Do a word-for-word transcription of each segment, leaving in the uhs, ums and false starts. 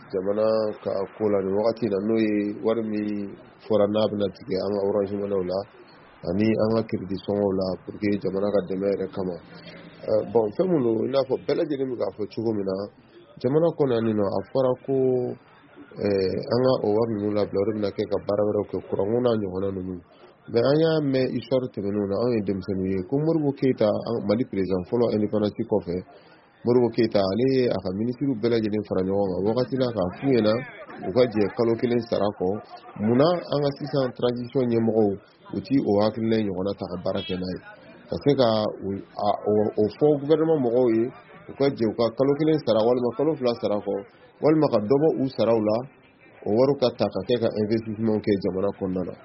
jamana ka kola ni wakati na no ye wari mi fora n'a bɛna tigɛ an ka orange money la ani an ka crédit sɔngɔw la pour que jamana ka dɛmɛ yɛrɛ kama bon fɛn mun don i n'a fɔ bɛɛ lajɛlen bɛ k'a fɔ cogo min na jamana kɔnɔ yan nɔ a fɔra ko an ka o wari ninnu labila o de bɛna kɛ ka baara wɛrɛw kɛ kuranko n'a ɲɔgɔnna ninnu mais an y'a mɛn histoire tɛmɛnenw na anw ye denmisɛnninw ye ko Modibo Keyita Mali président fɔlɔ indépendance kɔfɛ Modibo Keyita ale ye a ka ministre bɛɛ lajɛlen fara ɲɔgɔn kan wagati la k'a f'u ɲɛna u ka jɛ kalo kelen sara kɔ munna an ka sisan transition ɲɛmɔgɔw u ti o hakilina ɲɔgɔnna ta ka baara kɛ n'a ye ka se ka o fɔ gouvernement mɔgɔw ye u ka jɛ u ka kalo kelen sara walima kalo fila sara kɔ walima ka dɔ bɔ u saraw la o wariw ka ta ka kɛ ka investissement kɛ jamana kɔnɔna na.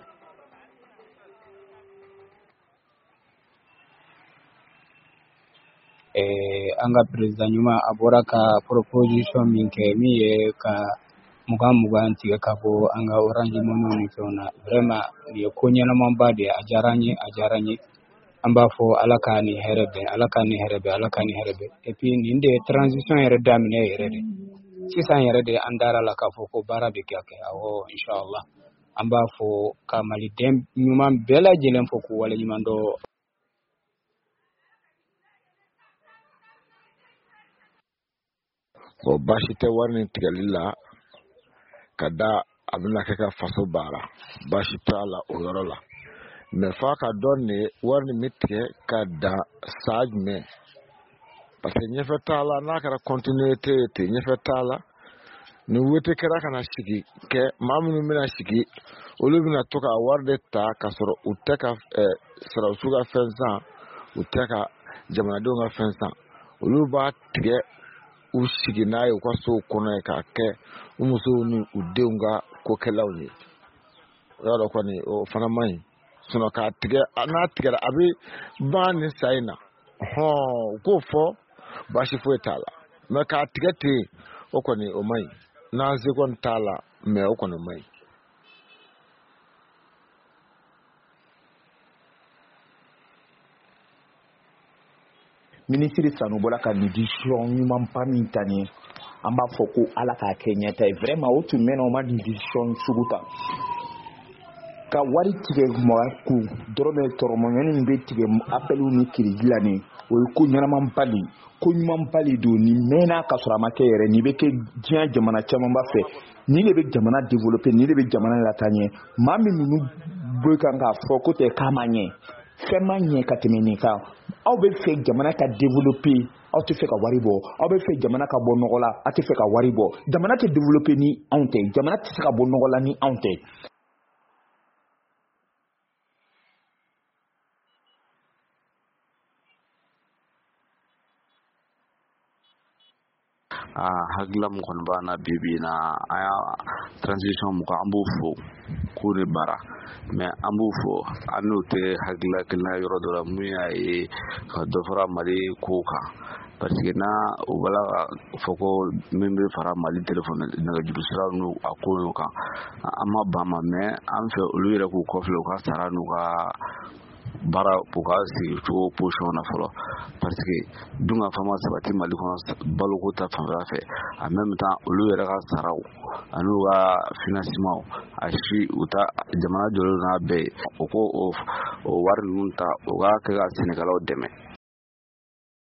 an ka president ɲuman a bɔra ka proposition min kɛ min ye ka mugan mugan tigɛ ka bɔ an ka orange money ni fɛnw na vraiment nin ye ko ɲɛnamaba de a diyara n ye a diyara n ye an b'a fɔ ala ka ni hɛrɛ bɛn ala ka ni hɛrɛ bɛn ala ka ni hɛrɛ bɛn et puis nin de transition yɛrɛ daminɛ yɛrɛ de sisan yɛrɛ de an dara la k'a fɔ ko baara bɛ kɛ kɛ awɔ inshallah an b'a fɔ ka maliden ɲuman bɛɛ lajɛlen fɔ k'u wale ɲuman dɔ o baasi tɛ wari ni tigɛli la ka da a bɛna kɛ ka faso baara baasi t'a la o yɔrɔ la mais f'a ka dɔn de wari ni bɛ tigɛ ka da saa jumɛn parce que ɲɛfɛ t'a la n'a kɛra continuité ye ten ɲɛfɛ t'a la ni wete kɛra ka na sigi kɛ maa minnu bɛna sigi olu bɛna to ka wari de ta ka sɔrɔ u tɛ ka sɔrɔsiw ka fɛn san u tɛ ka jamanadenw ka fɛn san olu b'a tigɛ u sigi n'a ye u ka sow kɔnɔ ye k'a kɛ u musow ni u denw ka kokɛlaw ye o y'a dɔn kɔni o fana man ɲi sinon k'a tigɛ n'a tigɛra a bɛ ban nin sa in na hɔn u k'o fɔ baasi foyi t'a la mais k'a tigɛ ten o kɔni o man ɲi n'an se kɔni t'a la mais o kɔni man ɲi. Ministre Sanu bɔra ka nin décision ɲumanba min ta nin an b'a fɔ ko ala k'a kɛ ɲɛta ye vraiment o tun mɛnna o ma nin décision sugu ta ka wari tigɛ mɔgɔ kun dɔrɔmɛ tɔrɔmɔɲɔni min bɛ tigɛ appeliw ni crédit la nin o ye ko ɲɛnamanba de ko ɲumanba de don nin mɛnna ka sɔrɔ a ma kɛ yɛrɛ nin bɛ kɛ diɲɛ jamana camanba fɛ nin de bɛ jamana développer nin de bɛ jamana lataa ɲɛ maa min ninnu bɛ kan k'a fɔ ko tɛ k'a ma ɲɛ fɛn ma ɲɛ ka tɛmɛ nin kan aw bɛ fɛ jamana ka développer aw tɛ fɛ ka wari bɔ aw bɛ fɛ jamana ka bɔ nɔgɔ la aw tɛ fɛ ka wari bɔ jamana tɛ développer ni anw tɛ jamana tɛ se ka bɔ nɔgɔ la ni anw tɛ. ah hakila mun kɔni b'an na bibi na an y'a transition mun kan an b'o fo k'o de bara mais an b'o fo an n'o tɛ hakila kelen yɔrɔ dɔ la mun y'a ye ka dɔ fara Mali ko kan parce que na o bala ka fɔ ko min bɛ fara Mali téléphone nɛgɛjuru sira n'u a ko n'o kan an ma ban ma mais an fɛ olu yɛrɛ k'u kɔfilɛ u ka sara n'u ka baara u ka sigi cogo position na fɔlɔ parce que dun ka fama sabati Mali kɔnɔ baloko ta fanfɛla fɛ en même temps olu yɛrɛ ka saraw ani u ka financement a si u ta jamana jɔlen n'a bɛɛ ye u ko o wari ninnu ta u ka kɛ ka sɛnɛkɛlaw dɛmɛ.